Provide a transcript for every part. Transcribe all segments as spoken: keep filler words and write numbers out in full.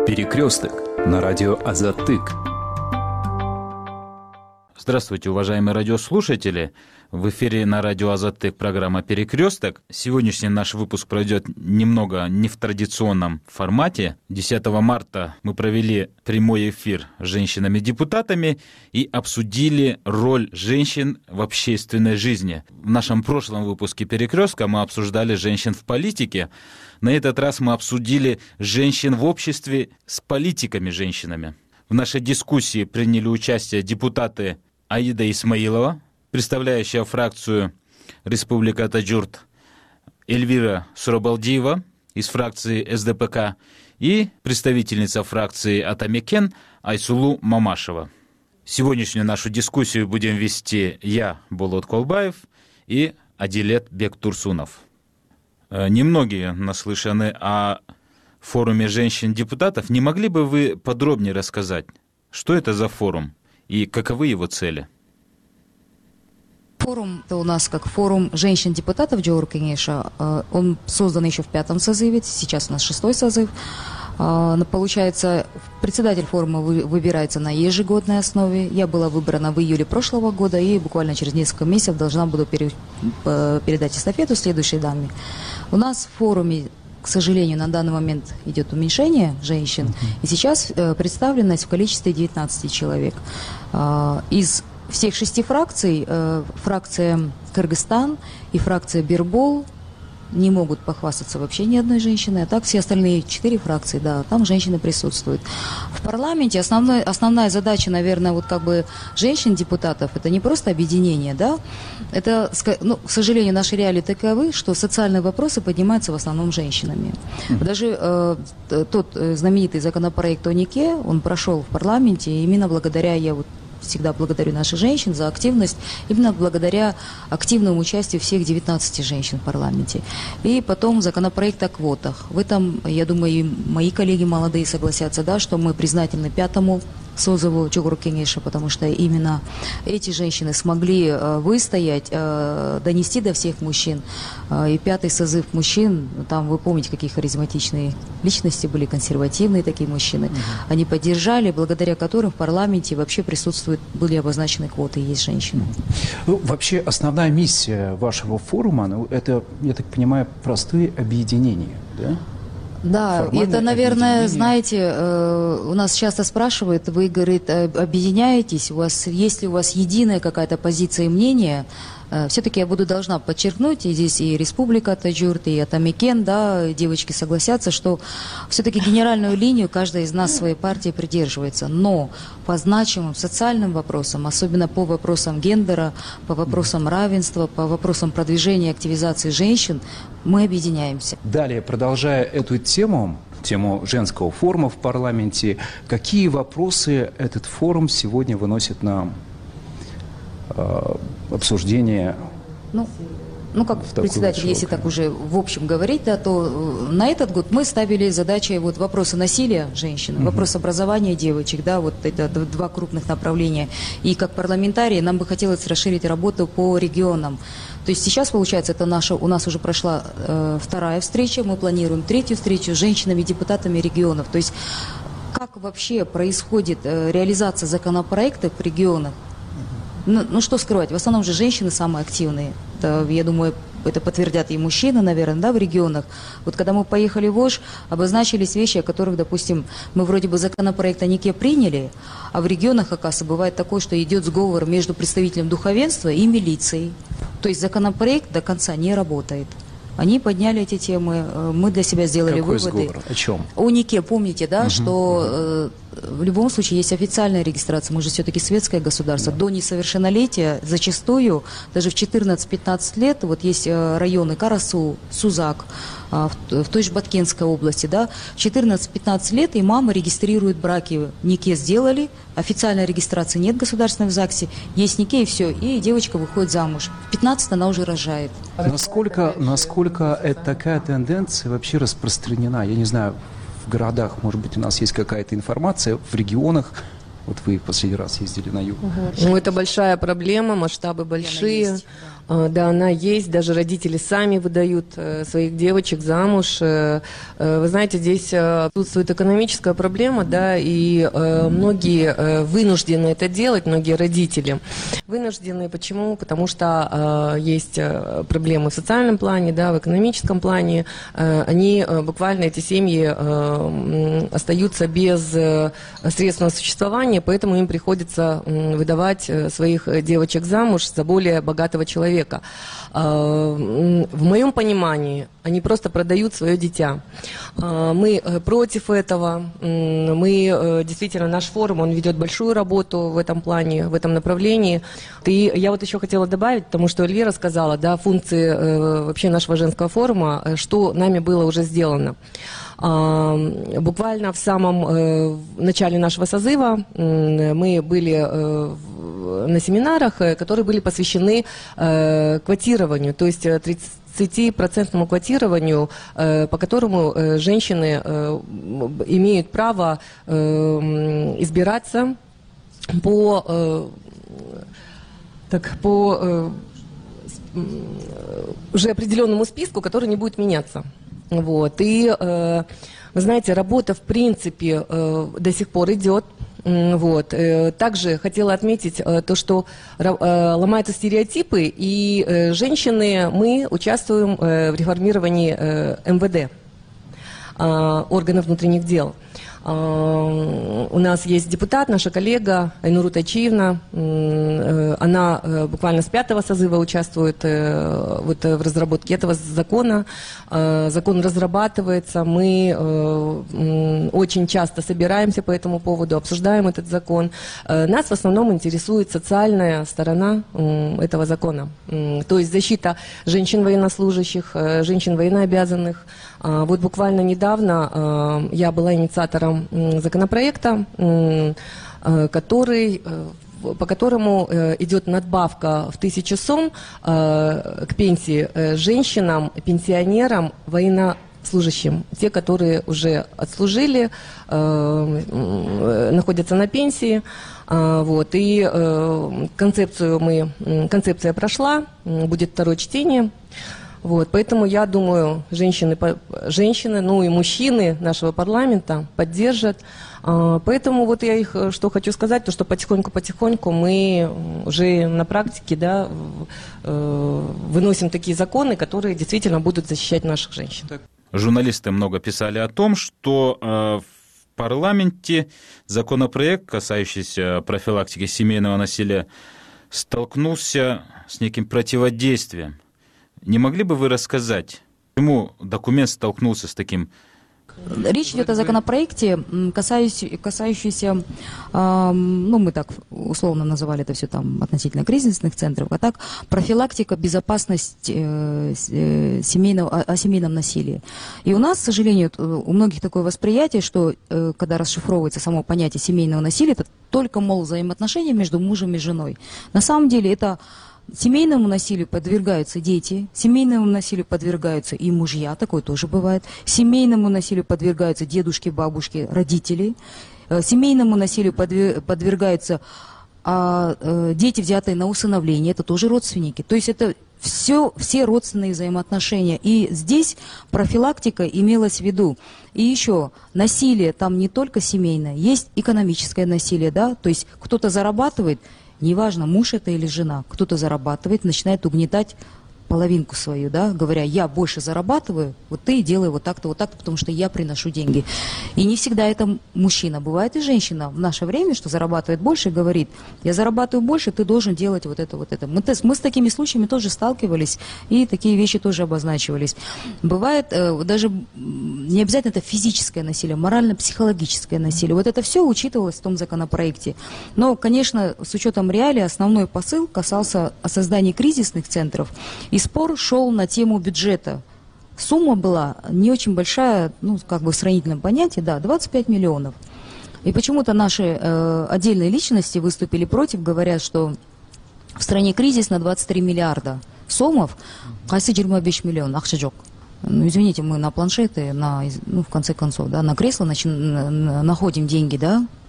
Перекресток на радио Азатык. Здравствуйте, уважаемые радиослушатели. В эфире на радио Азатык программа «Перекресток». Сегодняшний наш выпуск пройдет немного не в традиционном формате. десятого марта мы провели прямой эфир с женщинами-депутатами и обсудили роль женщин в общественной жизни. В нашем прошлом выпуске «Перекрестка» мы обсуждали женщин в политике. На этот раз мы обсудили женщин в обществе с политиками-женщинами. В нашей дискуссии приняли участие депутаты Аида Исмаилова, представляющая фракцию «Республика Таджурт», Эльвира Сурабалдиева из фракции эс дэ пэ ка и представительница фракции Атамекен Айсулу Мамашева. Сегодняшнюю нашу дискуссию будем вести я, Болот Колбаев, и Адилет Бектурсунов. Немногие наслышаны о форуме женщин-депутатов. Не могли бы вы подробнее рассказать, что это за форум и каковы его цели? Форум это у нас как форум женщин-депутатов Джоур Кенеша. Он создан еще в пятом созыве, сейчас у нас шестой созыв. Получается, председатель форума выбирается на ежегодной основе. Я была выбрана в июле прошлого года и буквально через несколько месяцев должна буду передать эстафету следующей даме. У нас в форуме, к сожалению, на данный момент идет уменьшение женщин, и сейчас представленность в количестве девятнадцати человек. Из всех шести фракций, фракция Кыргызстан и фракция Бирбол не могут похвастаться вообще ни одной женщиной, а так все остальные четыре фракции, да, там женщины присутствуют. В парламенте основной, основная задача, наверное, вот как бы женщин-депутатов, это не просто объединение, да, это, ну, к сожалению, наши реалии таковы, что социальные вопросы поднимаются в основном женщинами. Даже э, тот знаменитый законопроект о НИКе, он прошел в парламенте, и именно благодаря, я вот всегда благодарю наших женщин за активность, именно благодаря активному участию всех девятнадцати женщин в парламенте. И потом законопроект о квотах. В этом, я думаю, и мои коллеги молодые согласятся, да, что мы признательны пятому созыву Джоур Кенеша, потому что именно эти женщины смогли выстоять, донести до всех мужчин. И пятый созыв мужчин, там вы помните, какие харизматичные личности были, консервативные такие мужчины. Mm-hmm. Они поддержали, благодаря которым в парламенте вообще присутствуют, были обозначены квоты, есть женщины. Ну, вообще основная миссия вашего форума, ну, это, я так понимаю, простые объединения, да? Да, это, наверное, знаете, э, у нас часто спрашивают, вы, говорит, объединяетесь, у вас, есть ли у вас единая какая-то позиция и мнение? Э, все-таки я буду должна подчеркнуть, и здесь и Республика Таджурт, и Атамекен, да, девочки согласятся, что все-таки генеральную линию каждая из нас своей партии придерживается, но по значимым социальным вопросам, особенно по вопросам гендера, по вопросам равенства, по вопросам продвижения и активизации женщин, мы объединяемся. Далее, продолжая эту тему, тему женского форума в парламенте, какие вопросы этот форум сегодня выносит на э, обсуждение? Ну, ну как председатель, если так уже в общем говорить, да, то на этот год мы ставили задачей вот вопросы насилия женщин, uh-huh. вопрос образования девочек, да, вот это два крупных направления. И как парламентарии нам бы хотелось расширить работу по регионам. То есть сейчас, получается, это наша, у нас уже прошла э, вторая встреча, мы планируем третью встречу с женщинами-депутатами регионов. То есть как вообще происходит э, реализация законопроектов в регионах? Ну, ну что скрывать, в основном же женщины самые активные. Это, я думаю, это подтвердят и мужчины, наверное, да, в регионах. Вот когда мы поехали в Ош, обозначились вещи, о которых, допустим, мы вроде бы законопроект о НИКе приняли, а в регионах, оказывается, бывает такое, что идет сговор между представителем духовенства и милицией. То есть законопроект до конца не работает. Они подняли эти темы, мы для себя сделали Какой выводы. Сговор? О чем? О НИКе, помните, да, угу, что угу. э, в любом случае есть официальная регистрация, мы же все-таки светское государство. Да. До несовершеннолетия зачастую, даже в четырнадцать-пятнадцать лет, вот есть районы Карасу, Сузак, в, в той же Баткенской области, да, в четырнадцать-пятнадцать лет и мамы регистрируют браки, НИКе сделали, официальной регистрации нет государственной в ЗАГСе, есть НИКе и все, и девочка выходит замуж. В пятнадцать она уже рожает. Насколько, насколько это такая тенденция вообще распространена? Я не знаю, в городах, может быть, у нас есть какая-то информация, в регионах. Вот вы в последний раз ездили на юг. Угу. Ну, это большая проблема, масштабы большие. Да, она есть, даже родители сами выдают своих девочек замуж. Вы знаете, здесь отсутствует экономическая проблема, да, и многие вынуждены это делать, многие родители. Вынуждены, почему? Потому что есть проблемы в социальном плане, да, в экономическом плане. Они буквально, эти семьи, остаются без средств на существование, поэтому им приходится выдавать своих девочек замуж за более богатого человека. В моем понимании, они просто продают свое дитя. Мы против этого. Мы, действительно, наш форум, он ведет большую работу в этом плане, в этом направлении. И я вот еще хотела добавить, потому что Эльвира сказала, да, функции вообще нашего женского форума, что нами было уже сделано. Буквально в самом начале нашего созыва мы были на семинарах, которые были посвящены квотированию, то есть тридцатипроцентному квотированию, по которому женщины имеют право избираться по, так, по уже определенному списку, который не будет меняться. Вот. И, вы знаете, работа, в принципе, до сих пор идет. Вот. Также хотела отметить то, что ломаются стереотипы, и женщины, мы участвуем в реформировании эм вэ дэ, органов внутренних дел. У нас есть депутат, наша коллега Айнур Тайчиевна. Она буквально с пятого созыва участвует вот в разработке этого закона. Закон разрабатывается. Мы очень часто собираемся по этому поводу, обсуждаем этот закон. Нас в основном интересует социальная сторона этого закона. То есть защита женщин военнослужащих, женщин военнообязанных. Вот буквально недавно я была инициатором законопроекта, который, по которому идет надбавка в тысячу сом к пенсии женщинам, пенсионерам, военнослужащим. Те, которые уже отслужили, находятся на пенсии. Вот, и концепцию мы, концепция прошла, будет второе чтение. Вот, поэтому я думаю, женщины, женщины, ну и мужчины нашего парламента поддержат. Поэтому вот я их что хочу сказать, то что потихоньку-потихоньку мы уже на практике, да, выносим такие законы, которые действительно будут защищать наших женщин. Журналисты много писали о том, что в парламенте законопроект, касающийся профилактики семейного насилия, столкнулся с неким противодействием. Не могли бы вы рассказать, почему документ столкнулся с таким? Речь идет о законопроекте, касающийся, ну, мы так условно называли это все там относительно кризисных центров, а так профилактика, безопасность семейного, о семейном насилии. И у нас, к сожалению, у многих такое восприятие, что когда расшифровывается само понятие семейного насилия, это только, мол, взаимоотношения между мужем и женой. На самом деле это... Семейному насилию подвергаются дети, семейному насилию подвергаются и мужья, такое тоже бывает. Семейному насилию подвергаются дедушки, бабушки, родители. Семейному насилию подвергаются а, а, дети, взятые на усыновление, это тоже родственники. То есть это все, все родственные взаимоотношения. И здесь профилактика имелась в виду. И еще, насилие там не только семейное, есть экономическое насилие, да, то есть кто-то зарабатывает. Неважно, муж это или жена, кто-то зарабатывает, начинает угнетать половинку свою, да, говоря, я больше зарабатываю, вот ты делай вот так-то, вот так-то, потому что я приношу деньги. И не всегда это мужчина, бывает и женщина в наше время, что зарабатывает больше, говорит, я зарабатываю больше, ты должен делать вот это, вот это. Мы, мы с такими случаями тоже сталкивались, и такие вещи тоже обозначивались. Бывает э, даже не обязательно это физическое насилие, морально-психологическое насилие. Вот это все учитывалось в том законопроекте. Но, конечно, с учетом реалий, основной посыл касался создания кризисных центров. И спор шел на тему бюджета. Сумма была не очень большая, ну, как бы в сравнительном понятии, да, двадцать пять миллионов. И почему-то наши э, отдельные личности выступили против, говорят, что в стране кризис на двадцать три миллиарда сомов, кайсы жиырма беш миллион, ақша жоқ. Ну, извините, мы на планшеты, на, ну, в конце концов, да, на кресло начи, на, находим деньги, да,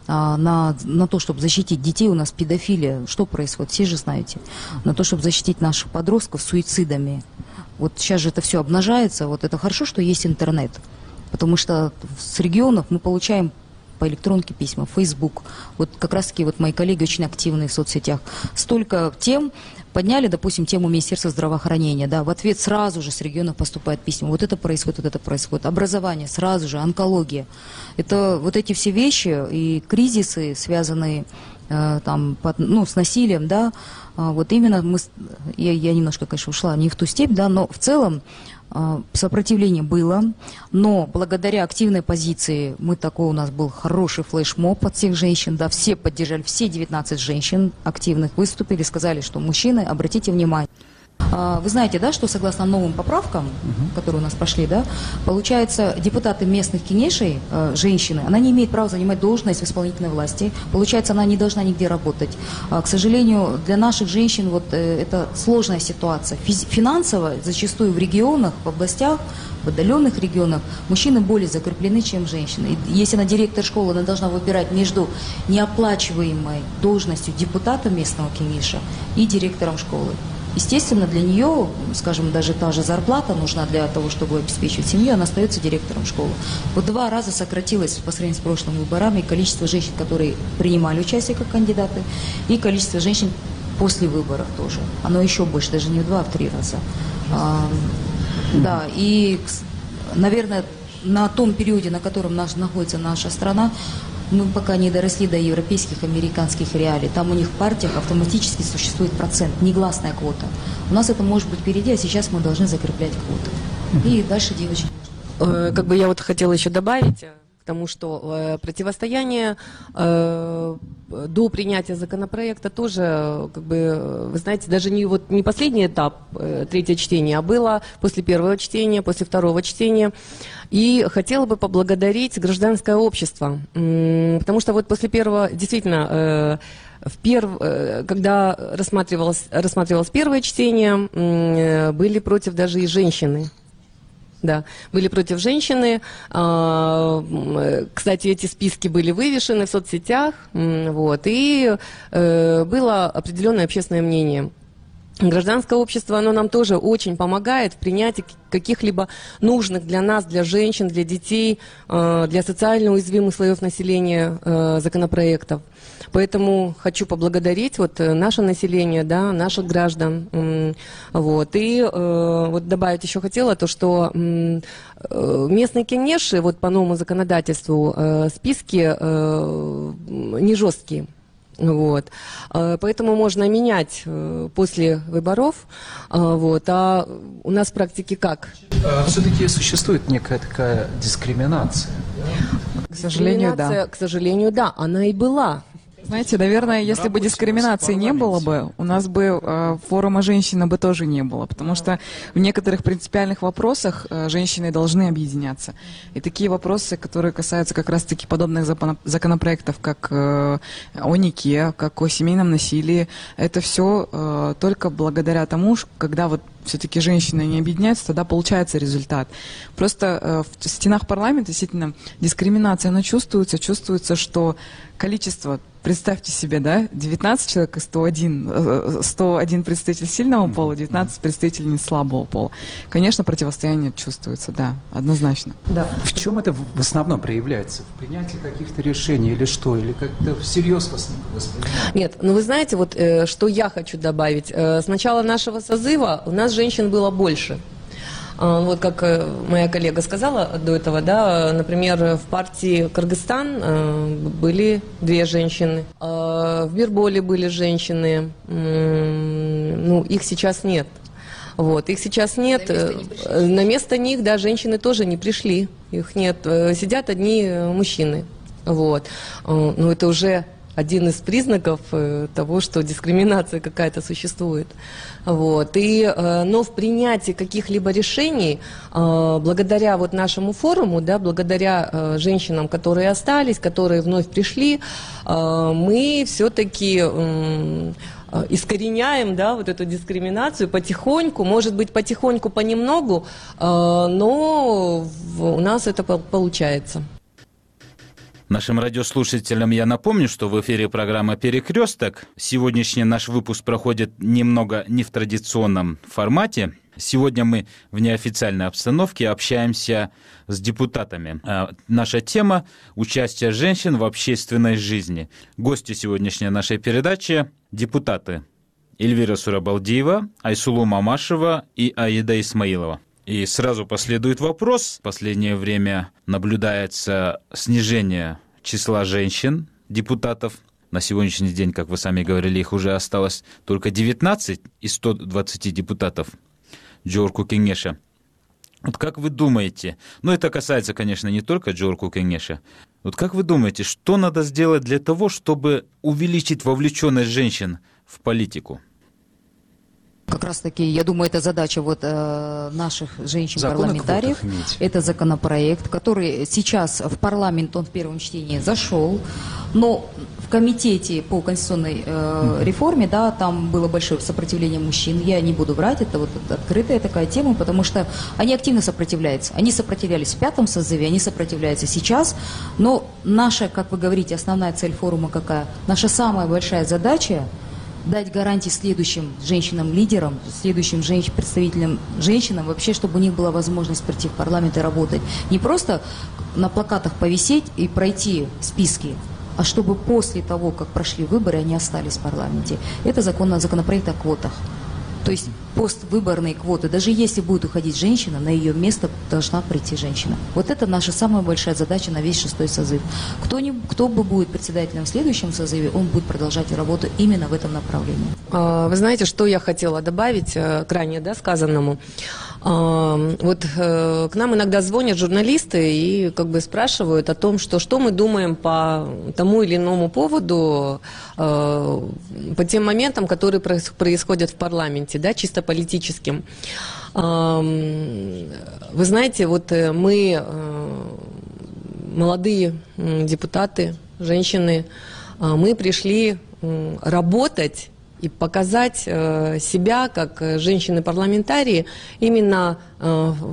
а, на, на то, чтобы защитить детей, у нас педофилия, что происходит, все же знаете, на то, чтобы защитить наших подростков суицидами. Вот сейчас же это все обнажается, вот это хорошо, что есть интернет, потому что с регионов мы получаем по электронке письма, Facebook. Вот как раз-таки вот мои коллеги очень активные в соцсетях. Столько тем подняли, допустим, тему Министерства здравоохранения, да, в ответ сразу же с регионов поступают письма. Вот это происходит, вот это происходит. Образование сразу же, онкология. Это вот эти все вещи и кризисы, связанные э, там, под, ну, с насилием, да, э, вот именно мы, я, я немножко, конечно, ушла не в ту степь, да, но в целом сопротивление было, но благодаря активной позиции, мы такой, у нас был хороший флешмоб от всех женщин, да, все поддержали, все девятнадцать женщин активных выступили, сказали, что мужчины, обратите внимание. Вы знаете, да, что согласно новым поправкам, угу. которые у нас прошли, да, получается, депутаты местных кенешей, э, женщины, она не имеет права занимать должность в исполнительной власти. Получается, она не должна нигде работать. А, к сожалению, для наших женщин вот э, это сложная ситуация. Физ- финансово зачастую в регионах, в областях, в отдаленных регионах мужчины более закреплены, чем женщины. И если она директор школы, она должна выбирать между неоплачиваемой должностью депутата местного кенеша и директором школы. Естественно, для нее, скажем, даже та же зарплата нужна для того, чтобы обеспечивать семью, она остается директором школы. Вот два раза сократилось по сравнению с прошлыми выборами количество женщин, которые принимали участие как кандидаты, и количество женщин после выборов тоже. Оно еще больше, даже не в два, а в три раза. А, да, и, наверное, на том периоде, на котором наш, находится наша страна, мы пока не доросли до европейских, американских реалий. Там у них в партиях автоматически существует процент, негласная квота. У нас это может быть впереди, а сейчас мы должны закреплять квоты. И дальше девочки. Как бы я вот хотела еще добавить к тому, что э, противостояние э, до принятия законопроекта тоже, как бы, вы знаете, даже не, вот, не последний этап, э, третье чтение, а было после первого чтения, после второго чтения. И хотела бы поблагодарить гражданское общество, потому что вот после первого, действительно, в перв... когда рассматривалось, рассматривалось первое чтение, были против даже и женщины. Да, были против женщины. Кстати, эти списки были вывешены в соцсетях, вот, и было определенное общественное мнение. Гражданское общество, оно нам тоже очень помогает в принятии каких-либо нужных для нас, для женщин, для детей, для социально уязвимых слоев населения законопроектов. Поэтому хочу поблагодарить вот наше население, да, наших граждан. Вот. И вот добавить еще хотела то, что местные кенеши вот по новому законодательству списки не жесткие. Вот. Поэтому можно менять после выборов. Вот. А у нас в практике как? Все-таки существует некая такая дискриминация. К сожалению, да. К сожалению, да, она и была. Знаете, наверное, если бы дискриминации не было бы, у нас бы э, форума женщины бы тоже не было, потому что в некоторых принципиальных вопросах э, женщины должны объединяться. И такие вопросы, которые касаются как раз-таки подобных законопроектов, как э, о нике, как о семейном насилии, это все э, только благодаря тому, когда вот все-таки женщины не объединяются, тогда получается результат. Просто э, в стенах парламента действительно дискриминация, она чувствуется, чувствуется, что количество, представьте себе, да, девятнадцать человек и сто один, сто один представитель сильного пола, девятнадцать представителей слабого пола. Конечно, противостояние чувствуется, да, однозначно. Да. В чем это в основном проявляется? В принятии каких-то решений или что? Или как-то всерьез вас не воспринимают? Нет, ну вы знаете, вот э, что я хочу добавить. Э, с начала нашего созыва у нас женщин было больше. Вот как моя коллега сказала до этого, да, например, в партии Кыргызстан были две женщины, в Бирболе были женщины, ну, их сейчас нет. Вот, их сейчас нет. На место, На место них, да, женщины тоже не пришли, их нет. Сидят одни мужчины. Вот. Ну, это уже один из признаков того, что дискриминация какая-то существует. Вот. И, но в принятии каких-либо решений, благодаря вот нашему форуму, да, благодаря женщинам, которые остались, которые вновь пришли, мы все-таки искореняем, да, вот эту дискриминацию потихоньку, может быть, потихоньку, понемногу, но у нас это получается. Нашим радиослушателям я напомню, что в эфире программа «Перекресток». Сегодняшний наш выпуск проходит немного не в традиционном формате. Сегодня мы в неофициальной обстановке общаемся с депутатами. Наша тема – участие женщин в общественной жизни. Гости сегодняшней нашей передачи – депутаты Эльвира Сурабалдиева, Айсулу Мамашева и Аида Исмаилова. И сразу последует вопрос. В последнее время наблюдается снижение числа женщин, депутатов. На сегодняшний день, как вы сами говорили, их уже осталось только девятнадцать из ста двадцати депутатов Джоорку Кеңеша. Вот как вы думаете, ну это касается, конечно, не только Джоорку Кеңеша, вот как вы думаете, что надо сделать для того, чтобы увеличить вовлеченность женщин в политику? Как раз таки, я думаю, это задача вот, э, наших женщин-парламентариев. Это законопроект, который сейчас в парламент, он в первом чтении зашел, но в комитете по конституционной э, реформе, да, там было большое сопротивление мужчин. Я не буду врать, это вот открытая такая тема, потому что они активно сопротивляются. Они сопротивлялись в пятом созыве, они сопротивляются сейчас, но наша, как вы говорите, основная цель форума какая? Наша самая большая задача – дать гарантии следующим женщинам-лидерам, следующим женщ- представителям женщинам, вообще, чтобы у них была возможность прийти в парламент и работать. Не просто на плакатах повисеть и пройти списки, а чтобы после того, как прошли выборы, они остались в парламенте. Это закон, законопроект о квотах. То есть поствыборные квоты. Даже если будет уходить женщина, на ее место должна прийти женщина. Вот это наша самая большая задача на весь шестой созыв. Кто, не, кто бы будет председателем в следующем созыве, он будет продолжать работу именно в этом направлении. Вы знаете, что я хотела добавить к ранее, да, сказанному? Вот к нам иногда звонят журналисты и как бы спрашивают о том, что, что мы думаем по тому или иному поводу, по тем моментам, которые происходят в парламенте, да, чисто политическим. Вы знаете, вот мы, молодые депутаты, женщины, мы пришли работать и показать себя как женщины-парламентарии именно в,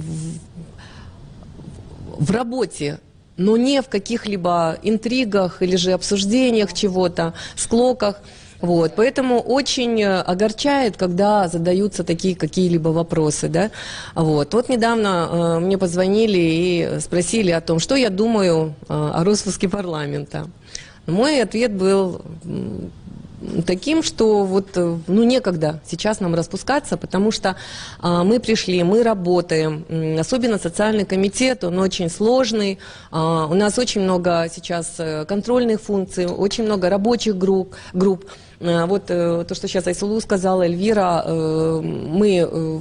в работе, но не в каких-либо интригах или же обсуждениях чего-то, склоках. Вот, поэтому очень огорчает, когда задаются такие какие-либо вопросы, да. Вот, вот недавно э, мне позвонили и спросили о том, что я думаю э, о распуске парламента. Мой ответ был таким, что вот, ну, некогда сейчас нам распускаться, потому что а, мы пришли, мы работаем, особенно социальный комитет, он очень сложный, а, у нас очень много сейчас контрольных функций, очень много рабочих групп, групп. А, вот то, что сейчас Айсулу сказала, Эльвира, мы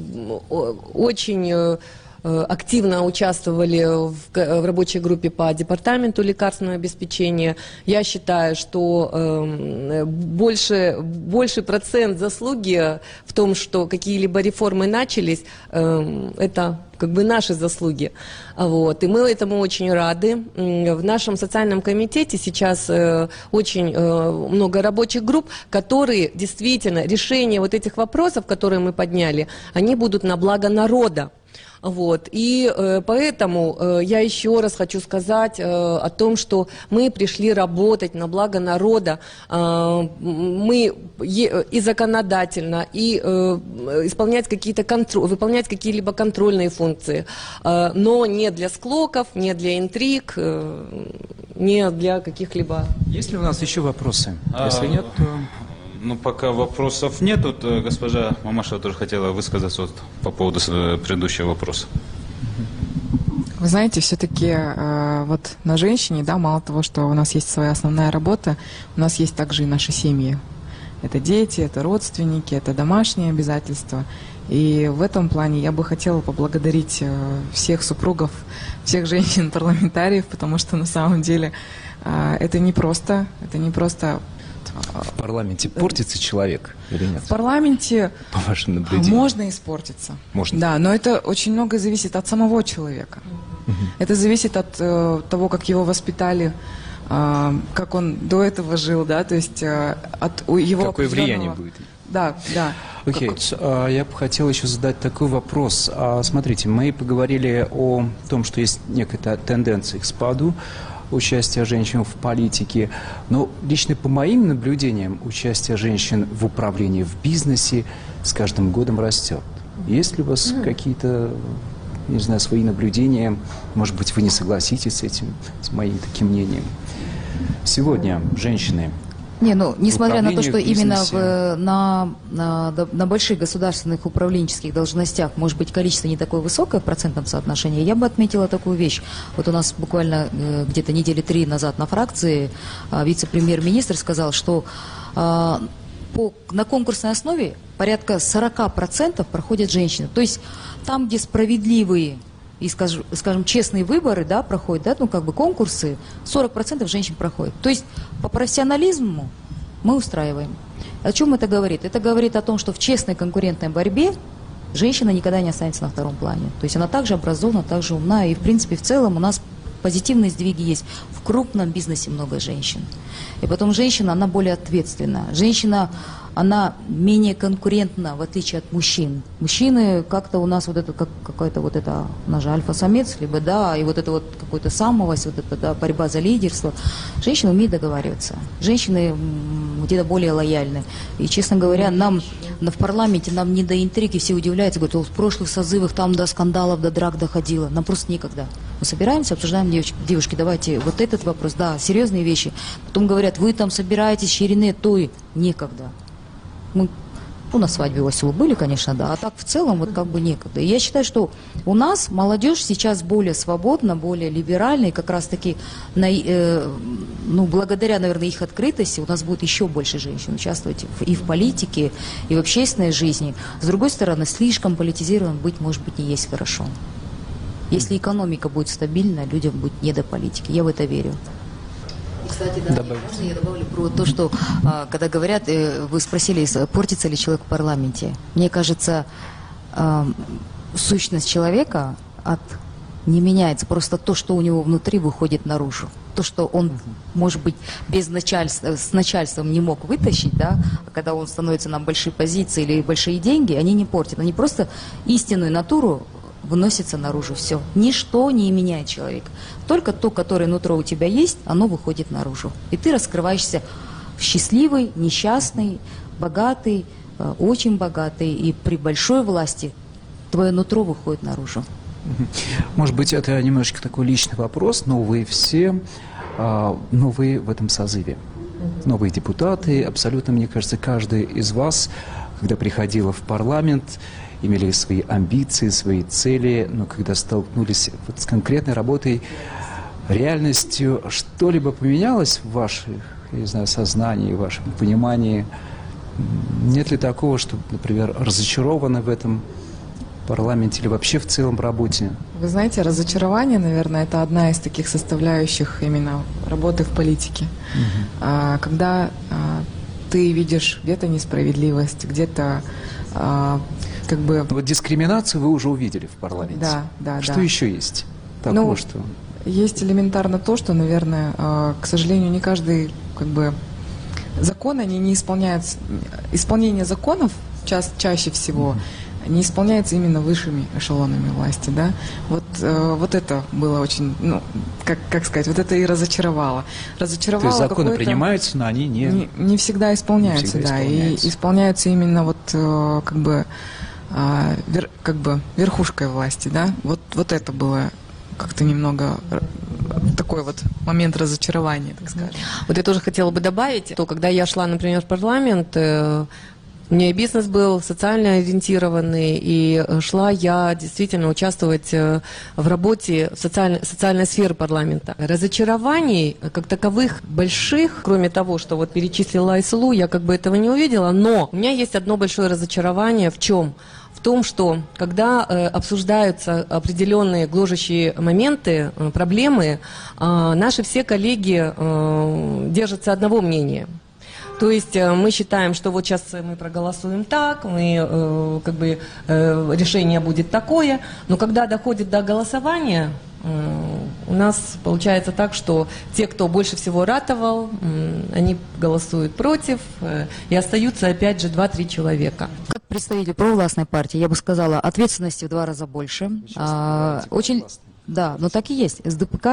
очень активно участвовали в, в рабочей группе по департаменту лекарственного обеспечения. Я считаю, что э, больше, больше процент заслуги в том, что какие-либо реформы начались, э, это как бы наши заслуги. Вот. И мы этому очень рады. В нашем социальном комитете сейчас э, очень э, много рабочих групп, которые действительно решение вот этих вопросов, которые мы подняли, они будут на благо народа. Вот. И э, поэтому э, я еще раз хочу сказать э, о том, что мы пришли работать на благо народа. Э, мы е- и законодательно, и э, исполнять какие-то контр- выполнять какие-либо контрольные функции. Э, но не для склоков, не для интриг, э, не для каких-либо... Есть ли у нас еще вопросы? А, Если нет, то... Ну, пока вопросов нет. Вот госпожа Мамашева тоже хотела высказаться вот по поводу предыдущего вопроса. Вы знаете, все-таки э, вот на женщине, да, мало того, что у нас есть своя основная работа, у нас есть также и наши семьи. Это дети, это родственники, это домашние обязательства. И в этом плане я бы хотела поблагодарить э, всех супругов, всех женщин-парламентариев, потому что на самом деле э, это не просто, это не просто... В парламенте портится человек или нет? В парламенте по вашим наблюдениям можно испортиться. Можно. Да, но это очень многое зависит от самого человека. Угу. Это зависит от э, того, как его воспитали, э, как он до этого жил, да, то есть э, от его какое влияние будет. Да, да. Окей, okay. Я бы хотел еще задать такой вопрос. Смотрите, мы поговорили о том, что есть некая тенденция к спаду участия женщин в политике. Но лично по моим наблюдениям участие женщин в управлении в бизнесе с каждым годом растет. Есть ли у вас mm-hmm. какие-то, не знаю, свои наблюдения? Может быть, вы не согласитесь с этим, с моим таким мнением? Сегодня женщины... Не, ну, несмотря на то, что именно в, на, на, на больших государственных управленческих должностях, может быть, количество не такое высокое в процентном соотношении, я бы отметила такую вещь. Вот у нас буквально э, где-то недели три назад на фракции э, вице-премьер-министр сказал, что э, по, на конкурсной основе порядка сорок процентов проходят женщины. То есть там, где справедливые и, скажем, скажем, честные выборы, да, проходят, да, ну, как бы конкурсы, сорок процентов женщин проходит. То есть по профессионализму мы устраиваем. О чем это говорит? Это говорит о том, что в честной конкурентной борьбе женщина никогда не останется на втором плане. То есть она также образована, также умна, и, в принципе, в целом у нас позитивные сдвиги есть. В крупном бизнесе много женщин. И потом женщина, она более ответственна. Женщина, она менее конкурентна, в отличие от мужчин. Мужчины как-то у нас вот это, как какая-то вот это, у нас же альфа-самец, либо, да, и вот это вот какой-то самовость, вот это, да, борьба за лидерство. Женщины умеют договариваться. Женщины где-то более лояльны. И, честно говоря, нам в парламенте, нам не до интриги, все удивляются, говорят, вот в прошлых созывах там до скандалов, до драк доходило. Нам просто некогда. Мы собираемся, обсуждаем, девочки, девушки, давайте вот этот вопрос, да, серьезные вещи. Потом говорят, вы там собираетесь, Ширине, то и некогда. Мы ну, на свадьбе у Василу были, конечно, да, а так в целом вот как бы некогда. И я считаю, что у нас молодежь сейчас более свободна, более либеральна, и как раз-таки на, э, ну, благодаря, наверное, их открытости у нас будет еще больше женщин участвовать в, и в политике, и в общественной жизни. С другой стороны, слишком политизированным быть, может быть, не есть хорошо. Если экономика будет стабильна, людям будет не до политики. Я в это верю. Кстати, да, можно я добавлю про то, что, а, когда говорят, э, вы спросили, портится ли человек в парламенте. Мне кажется, а, сущность человека от, не меняется. Просто то, что у него внутри, выходит наружу. То, что он, может быть, без начальства, с начальством не мог вытащить, да, а когда он становится на большие позиции или большие деньги, они не портят. Они просто истинную натуру выносится наружу. Все. Ничто не меняет человека. Только то, которое нутро у тебя есть, оно выходит наружу. И ты раскрываешься счастливый, несчастный, богатый, очень богатый. И при большой власти твое нутро выходит наружу. Может быть, это немножечко такой личный вопрос, но вы все новые в этом созыве. Новые депутаты. Абсолютно, мне кажется, каждый из вас, когда приходила в парламент, имели свои амбиции, свои цели, но когда столкнулись вот с конкретной работой, реальностью, что-либо поменялось в вашем, я не знаю, сознании, в вашем понимании? Нет ли такого, что, например, разочарованы в этом парламенте или вообще в целом работе? Вы знаете, разочарование, наверное, это одна из таких составляющих именно работы в политике. Угу. А, когда а, ты видишь где-то несправедливость, где-то а, как бы... Вот дискриминацию вы уже увидели в парламенте. Да, да, Что да. еще есть такого, ну, что... Есть элементарно то, что, наверное, к сожалению, не каждый, как бы, законы, они не исполняются, исполнение законов ча чаще всего mm-hmm. не исполняется именно высшими эшелонами власти, да. Вот, вот это было очень, ну, как, как сказать, вот это и разочаровало. Разочаровало. То есть законы принимаются, но они не... Не, не всегда исполняются, не всегда да, исполняются. И исполняются именно вот, как бы, вер, как бы верхушкой власти, да. Вот, вот это было как-то немного такой вот момент разочарования, так сказать. Вот я тоже хотела бы добавить, то когда я шла, например, в парламент, э, у меня и бизнес был социально ориентированный, и шла я действительно участвовать в работе в социальной, социальной сферы парламента. Разочарований как таковых больших, кроме того, что вот перечислила Айсулу, я как бы этого не увидела, но у меня есть одно большое разочарование в чем? В том, что когда э, обсуждаются определенные гложущие моменты, э, проблемы, э, наши все коллеги э, держатся одного мнения. То есть э, мы считаем, что вот сейчас мы проголосуем так, мы, э, как бы, э, решение будет такое, но когда доходит до голосования, э, у нас получается так, что те, кто больше всего ратовал, э, они голосуют против, э, и остаются опять же два-три человека. Как представитель провластной партии, я бы сказала, ответственности в два раза больше. А, очень, да, но так и есть. СДПК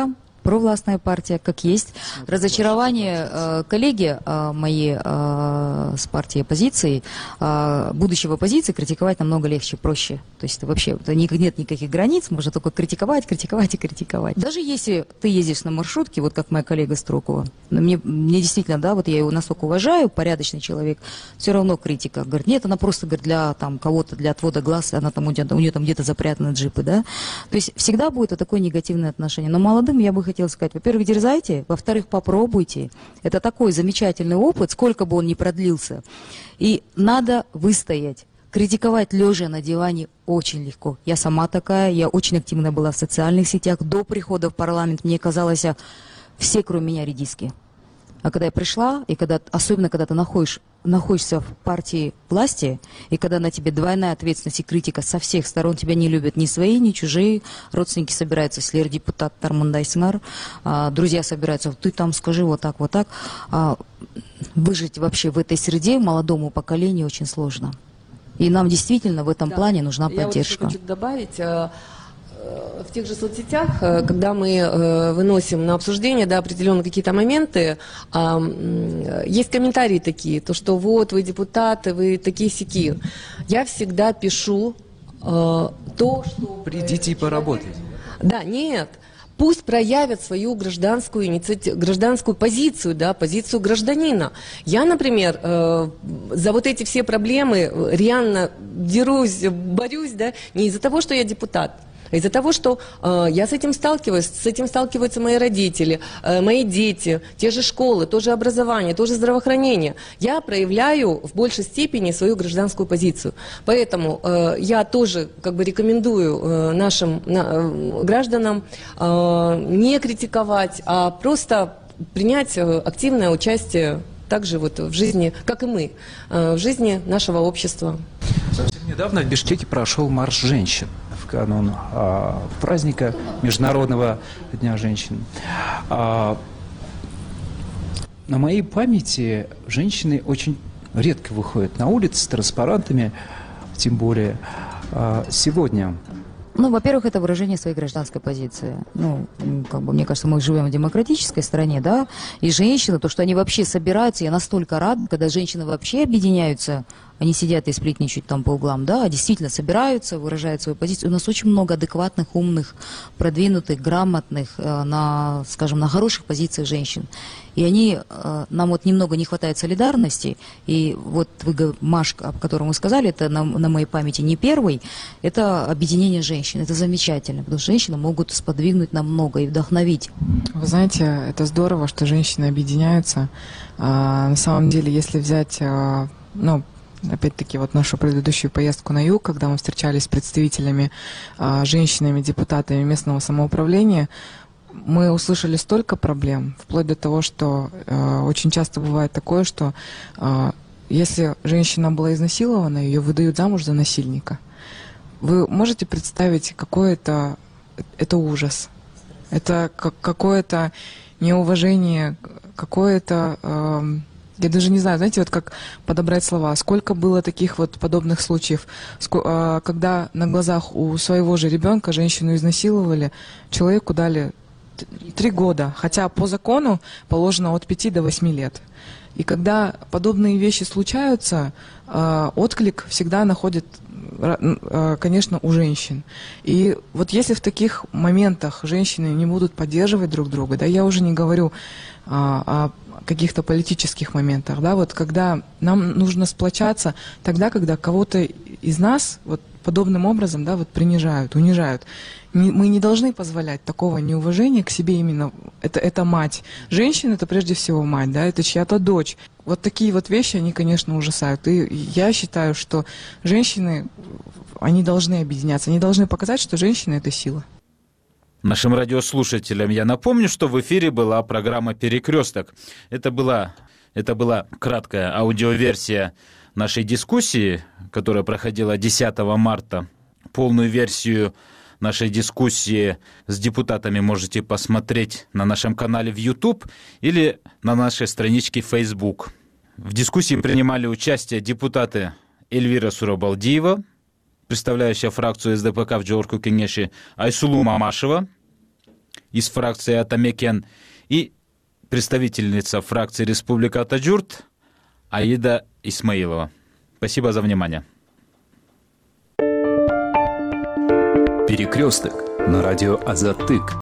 провластная партия, как есть. Разочарование э, коллеги э, мои э, с партией оппозиции, э, будучи в оппозиции, критиковать намного легче, проще. То есть это вообще это не, нет никаких границ, можно только критиковать, критиковать и критиковать. Даже если ты ездишь на маршрутке, вот как моя коллега Строкова, мне, мне действительно, да, вот я его настолько уважаю, порядочный человек, все равно критика. Говорит, нет, она просто, говорит, для там кого-то, для отвода глаз, она там, у нее, у нее там где-то запрятаны джипы, да. То есть всегда будет вот такое негативное отношение. Но молодым я бы хотела сказать, во-первых, дерзайте, во-вторых, попробуйте. Это такой замечательный опыт, сколько бы он ни продлился. И надо выстоять. Критиковать лежа на диване очень легко. Я сама такая, я очень активно была в социальных сетях. До прихода в парламент мне казалось, все, кроме меня, редиски. А когда я пришла, и когда, особенно когда ты находишь, находишься в партии власти, и когда на тебе двойная ответственность и критика со всех сторон, тебя не любят ни свои, ни чужие, родственники собираются, если депутат Тармандайсмар, а, друзья собираются, ты там скажи вот так, вот так. А, выжить вообще в этой среде молодому поколению очень сложно. И нам действительно в этом да. плане нужна я поддержка. Я вот хочу добавить, в тех же соцсетях, когда мы выносим на обсуждение да, определенные какие-то моменты, есть комментарии такие, то что вот вы депутаты, вы такие-сяки. Я всегда пишу то, что... Придите и поработайте. Да, нет. Пусть проявят свою гражданскую инициативу, гражданскую позицию, да, позицию гражданина. Я, например, э, за вот эти все проблемы реально дерусь, борюсь, да, не из-за того, что я депутат, а из-за того, что э, я с этим сталкиваюсь, с этим сталкиваются мои родители, э, мои дети, те же школы, то же образование, то же здравоохранение. Я проявляю в большей степени свою гражданскую позицию. Поэтому э, я тоже как бы рекомендую э, нашим на, э, гражданам э, не критиковать, а просто принять э, активное участие также вот в жизни, как и мы, э, в жизни нашего общества. Совсем недавно в Бишкеке прошел марш женщин в канун а, праздника Международного дня женщин. А, на моей памяти женщины очень редко выходят на улицы с транспарантами, тем более а, сегодня. Ну, во-первых, это выражение своей гражданской позиции. Ну, как бы, мне кажется, мы живем в демократической стране, да, и женщины, то, что они вообще собираются, я настолько рада, когда женщины вообще объединяются, они сидят и сплетничают там по углам, да, а действительно собираются, выражают свою позицию. У нас очень много адекватных, умных, продвинутых, грамотных, э, на, скажем, на хороших позициях женщин. И они, э, нам вот немного не хватает солидарности, и вот вы, Маш, о котором вы сказали, это на, на моей памяти не первый, это объединение женщин, это замечательно, потому что женщины могут сподвигнуть нам много и вдохновить. Вы знаете, это здорово, что женщины объединяются. А, на самом деле, если взять, а, ну, опять-таки, вот нашу предыдущую поездку на юг, когда мы встречались с представителями, а, женщинами, депутатами местного самоуправления, мы услышали столько проблем, вплоть до того, что э, очень часто бывает такое, что э, если женщина была изнасилована, ее выдают замуж за насильника. Вы можете представить, какой это, это ужас? Это как, какое-то неуважение, какое-то... Э, я даже не знаю, знаете, вот как подобрать слова. Сколько было таких вот подобных случаев, ск- э, когда на глазах у своего же ребенка женщину изнасиловали, человеку дали три года, хотя по закону положено от пяти до восьми лет. И когда подобные вещи случаются, э, отклик всегда находит, э, конечно, у женщин. И вот если в таких моментах женщины не будут поддерживать друг друга, да, я уже не говорю э, о каких-то политических моментах, да, вот когда нам нужно сплочаться тогда, когда кого-то из нас вот подобным образом, да, вот принижают, унижают. Не, мы не должны позволять такого неуважения к себе именно. Это, это мать. Женщина — это прежде всего мать, да, это чья-то дочь. Вот такие вот вещи, они, конечно, ужасают. И я считаю, что женщины, они должны объединяться, они должны показать, что женщина — это сила. Нашим радиослушателям я напомню, что в эфире была программа «Перекресток». Это была, это была краткая аудиоверсия нашей дискуссии, которая проходила десятого марта. Полную версию нашей дискуссии с депутатами можете посмотреть на нашем канале в YouTube или на нашей страничке в Facebook. В дискуссии принимали участие депутаты Эльвира Сурабалдиева, представляющая фракцию СДПК в Джеоргу Кенеши, Айсулу Мамашева из фракции Атамекен и представительница фракции Республика Атаджурт Аида Исмаилова. Спасибо за внимание. Перекресток на радио Азатык.